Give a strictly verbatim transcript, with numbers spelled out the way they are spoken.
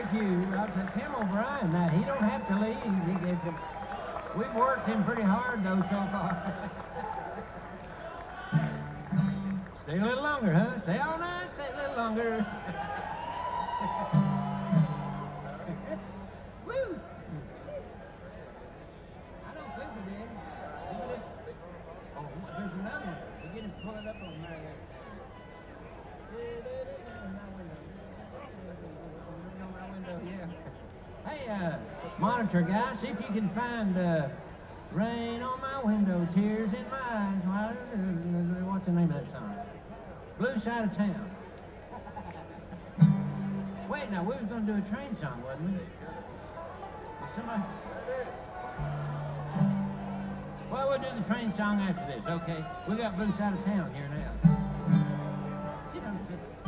thank you. I'll tell Tim O'Brien that he don't have to leave. He gets to, we've worked him pretty hard though so far. Stay a little longer, huh? Stay all night, stay a little longer. Woo! I don't think we did. Did we? Oh, there's another one. We get him pull it up on there. Yeah. Hey, uh, monitor guy, see if you can find uh, rain on my window, tears in my eyes. Why, uh, what's the name of that song? Blue Side of Town. Wait, now we was going to do a train song, wasn't we? Somebody. Well, we'll do the train song after this, okay? We got Blue Side of Town here now. Sit down, sit down.